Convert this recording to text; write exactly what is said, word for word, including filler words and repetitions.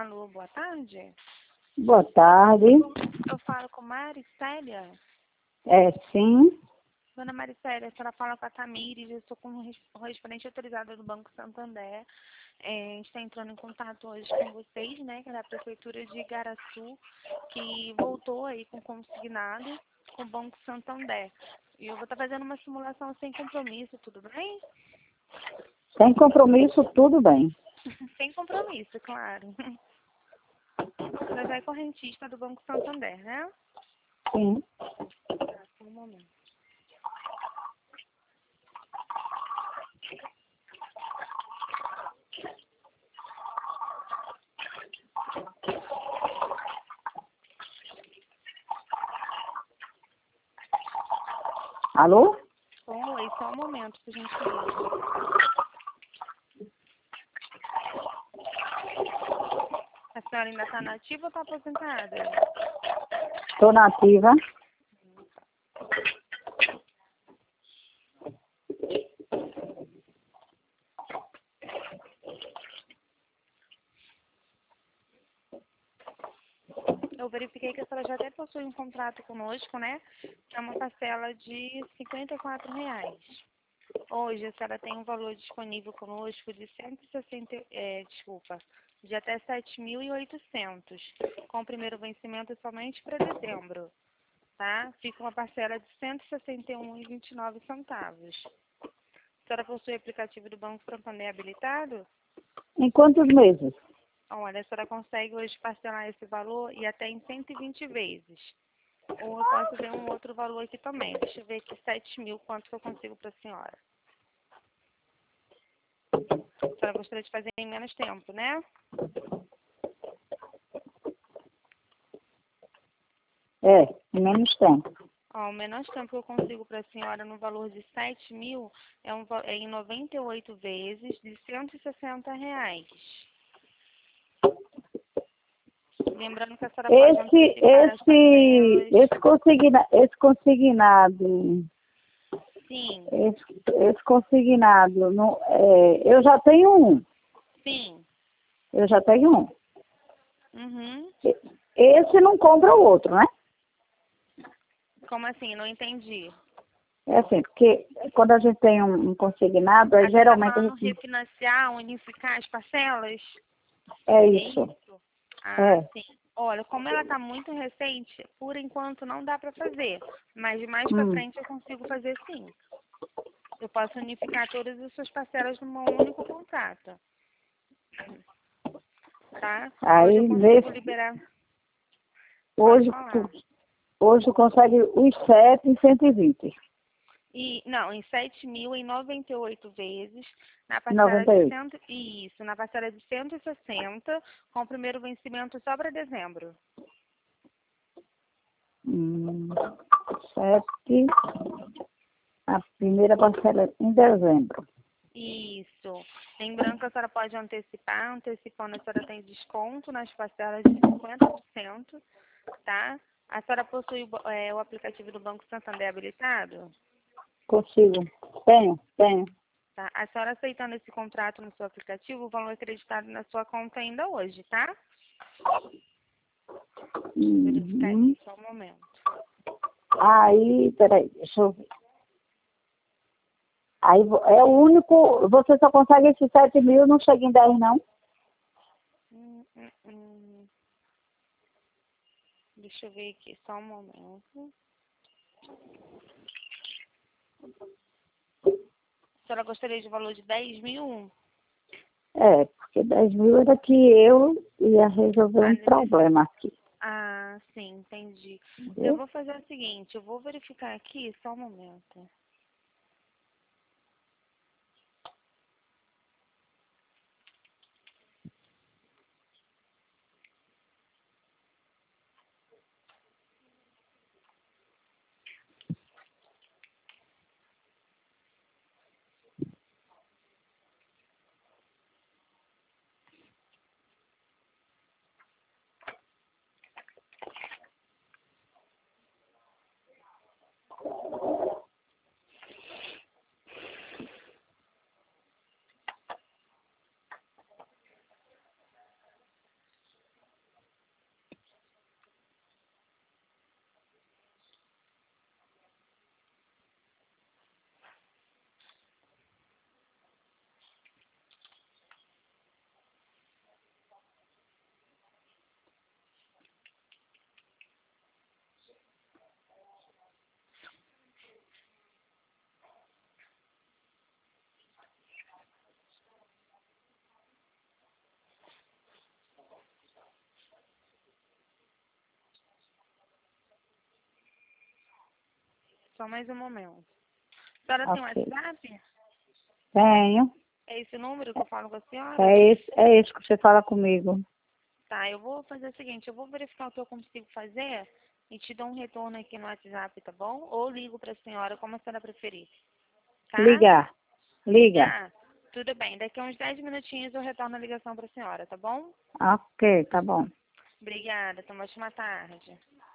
Alô, boa tarde. Boa tarde. Eu falo com Maricélia. É, sim. Dona Maricélia, a senhora fala com a Tamires, eu estou com o correspondente autorizado do Banco Santander. É, a gente está entrando em contato hoje com vocês, né, que é da Prefeitura de Igaraçu, que voltou aí com consignado com o Banco Santander. E eu vou estar fazendo uma simulação sem compromisso, tudo bem? Sem compromisso, tudo bem. Sem compromisso, claro. Você já é correntista do Banco Santander, né? Sim. Tá, só um momento. Alô? Oi, só um momento, por gentileza. A senhora ainda está nativa ou está aposentada? Estou nativa. Eu verifiquei que a senhora já até possui um contrato conosco, né? Que é uma parcela de cinquenta e quatro reais. Hoje a senhora tem um valor disponível conosco de cento e sessenta, é, desculpa, de até sete mil e oitocentos, com o primeiro vencimento somente para dezembro, tá? Fica uma parcela de cento e sessenta e um reais e vinte e nove centavos. A senhora possui aplicativo do Banco Santander habilitado? Em quantos meses? Olha, a senhora consegue hoje parcelar esse valor e até em cento e vinte vezes. Ou eu posso ver um outro valor aqui também. Deixa eu ver aqui, sete mil, quanto que eu consigo para a senhora. A senhora gostaria de fazer em menos tempo, né? É, em menos tempo. Ó, o menos tempo que eu consigo para a senhora no valor de sete mil é, um, é em noventa e oito vezes de cento e sessenta reais. Lembrando que a senhora pode Esse, antecipar as esse, parcelas. esse, consigna, esse consignado, Sim, esse, esse consignado, não, é, eu já tenho um. sim. Eu já tenho um. Uhum. Esse não compra o outro, né? Como assim? Não entendi. É assim, porque quando a gente tem um, um consignado, aí A senhora está geralmente a falando gente... refinanciar, unificar as parcelas? É É isso. isso? Ah, É. sim. Olha, como ela está muito recente, por enquanto não dá para fazer. Mas de mais para Hum. frente eu consigo fazer sim. Eu posso unificar todas as suas parcelas num único contrato. Tá? Hoje eu Aí, consigo nesse, liberar. Pode hoje, falar. tu- hoje consegue os sete em cento e vinte. E, não, em sete mil em noventa e oito vezes, na parcela noventa de e oito. cento, isso, na parcela de cento e sessenta, com o primeiro vencimento só para dezembro. Hum, sete. A primeira parcela é em dezembro. Isso. Lembrando que a senhora pode antecipar, antecipando a senhora tem desconto nas parcelas de cinquenta por cento, tá? A senhora possui é, o aplicativo do Banco Santander habilitado? Consigo. Tenho, tenho. Tá? A senhora aceitando esse contrato no seu aplicativo, o valor acreditado na sua conta ainda hoje, tá? Deixa eu verificar Uhum. aqui só um momento. Aí, peraí, deixa eu ver. Aí vo- é o único, você só consegue esses sete mil, não chega em dez não? Hum, hum, hum. Deixa eu ver aqui só um momento. A senhora gostaria de valor de dez mil? É, porque dez mil era que eu ia resolver Ah, um nesse- problema aqui. ah, sim, entendi. Eu Entendeu? vou fazer o seguinte, eu vou verificar aqui só um momento. só mais um momento. A senhora tem um Ok. WhatsApp? Tenho. É esse o número que eu falo com a senhora? É esse, é esse que você fala comigo. Tá, eu vou fazer o seguinte, eu vou verificar o que eu consigo fazer e te dou um retorno aqui no WhatsApp, tá bom? Ou ligo pra senhora, como a senhora preferir. Tá? Ligar. Liga. Ah, tudo bem. Daqui a uns dez minutinhos eu retorno a ligação pra senhora, tá bom? Ok, tá bom. Obrigada, tenha uma ótima tarde.